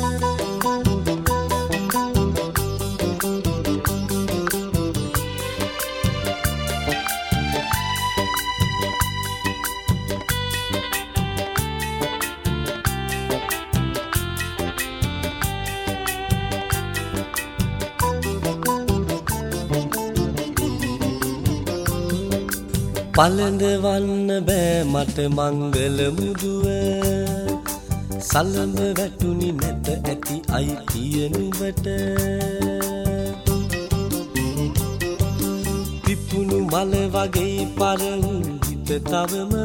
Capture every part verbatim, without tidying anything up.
පළඳවන්න බෑ මට මංගල මුදුව සලඹ වැටුනි නැත ඇති අයිතිය නුඹට පිපුණු මල වගේ පරවුන් හිත තවම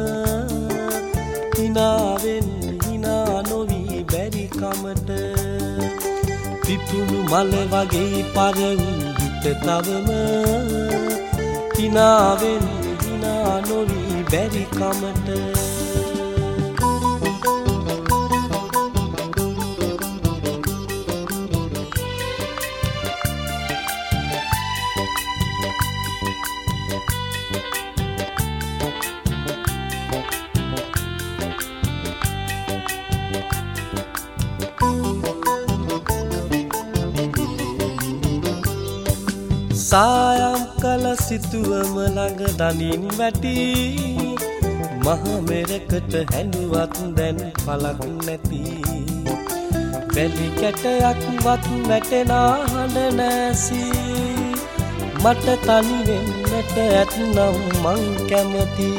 හිනාවෙන් හිනා නොවී බැරි කමට පිපුණු මල වගේ පරවුන් හිත තවම හිනාවෙන් නොවි බැරි කමට සායම් කල සිතුවම ළඟ දනින් වැටි මහ මෙරකට හැඬුවත් දැන් පලක් නැති වැලි කැටයක් වත් වැටෙනා හඬ නැසි මට තනි වෙන්නට ඇත්නම් මං කැමති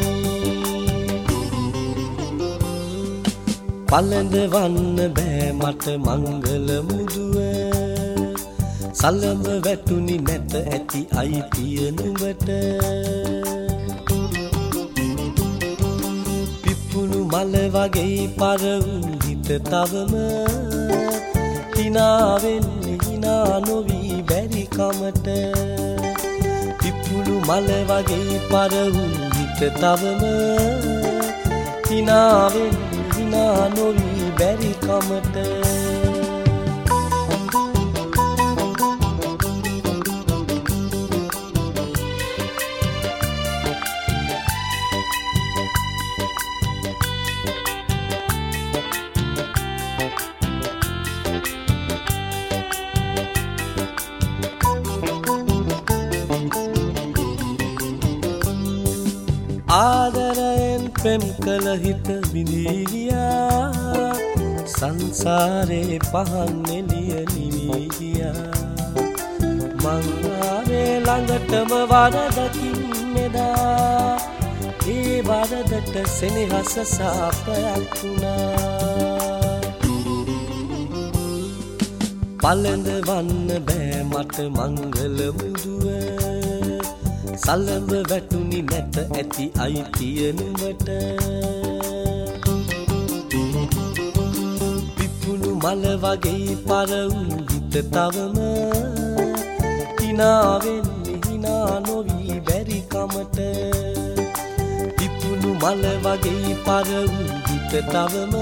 පළඳවන්න බෑ මට මංගල මුදුව සලඹ වැටුනි නැත ඇති අයිතිය නුඹට පිපුණු මල වගේ පරවුන් හිත තවම හිනාවෙන් හිනා නොවී බැරි කමට පිපුණු මල වගේ පරවුන් හිත තවම හිනාවෙන් හිනා නොවී බැරි කමට ආදරයෙන් පෙම් කළ හිත විඳී ගියා සංසාරේ පහන් එළිය නිවී ගියා මං ආවේ ළඟටම වරදකින් මෙදා ඒ වරදට සෙනෙහස සාපයක් වුණා පළඳවන්න බෑ මට මංගල මුදුව සලඹ වැටුනි නැත ඇති අයිතිය නුඹට පිපුණු මල වගේ පරවුන් හිත තවම හිනාවෙන් හිනා නොවී බැරි කමට පිපුණු මල වගේ පරවුන් හිත තවම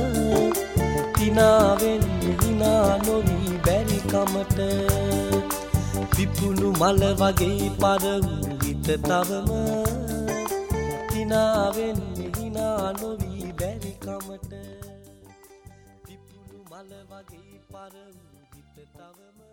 හිනාවෙන් හිනා නොවී බැරි කමට පිපුණු මල වගේ පරවුන් හිත තවම හිනාවෙන් හිනා නොවී බැරි කමට පිපුණු මල වගේ පරවුන් හිත තවම